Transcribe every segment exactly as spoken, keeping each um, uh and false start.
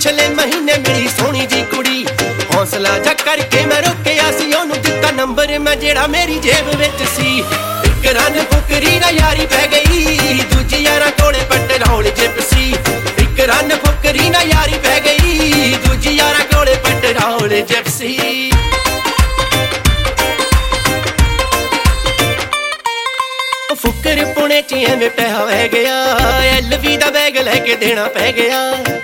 पिछले महीने मिली सोहनी जी कुड़ी हौसला जा करके मैं रोकिया सी ओनू दिता नंबर मैं जेड़ा मेरी जेब विच सी इक रन फुकरी ना यारी पै गई दूजी यारा कोले पेट्रोल जिप सी इक रन फुकरी ना यारी पै गई दूजी यारा कोले पेट्रोल जिप सी फुकर पुणे च एवें पैसा वह गया एलवी दा बैग लैके देना पै गया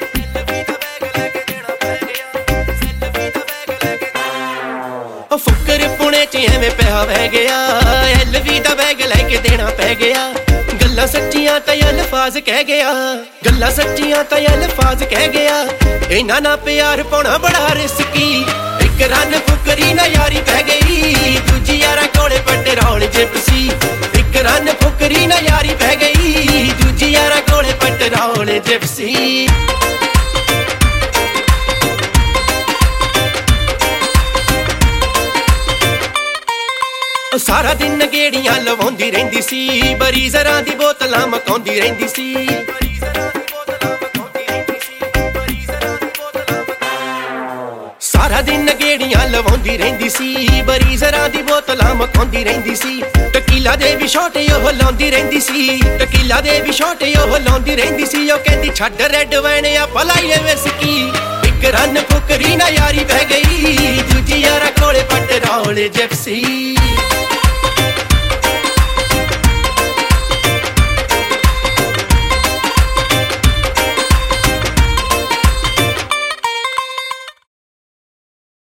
फुकर पुणे च एवें पैसा वह गया एलवी दा बैग लैके देना पै गया गल्लां सच्चियां ते अल्फाज कह गया गल्लां सच्चियां ते अल्फाज कह गया इन्हां ना प्यार पाउणा बड़ा रिस्की इक रन फुकरी ना यारी पै गई दूजी यारा कोले पेट्रोल जिप सी इक रन फुकरी ना यारी पै गई दूजी यारा कोले पेट्रोल जिप सी सारा दिन गेड़ियां लवाउंदी रहिंदी सी बरीज़रां दी बोतलां मकाउंदी रहिंदी सी सारा दिन गेड़ियां लवाउंदी रहिंदी सी बरीज़रां दी बोतलां मकाउंदी रहिंदी सी टकीला दे भी छोटे ओह लाउंदी रहिंदी सी टकीला दे भी छोटे ओह लाउंदी रहिंदी सी ओ कहंदी छड्ड रेड वाइन आ पलाईए विस्की इक रन फुकरी ना यारी पै गई दूजी यारा कोले पेट्रोल जिप सी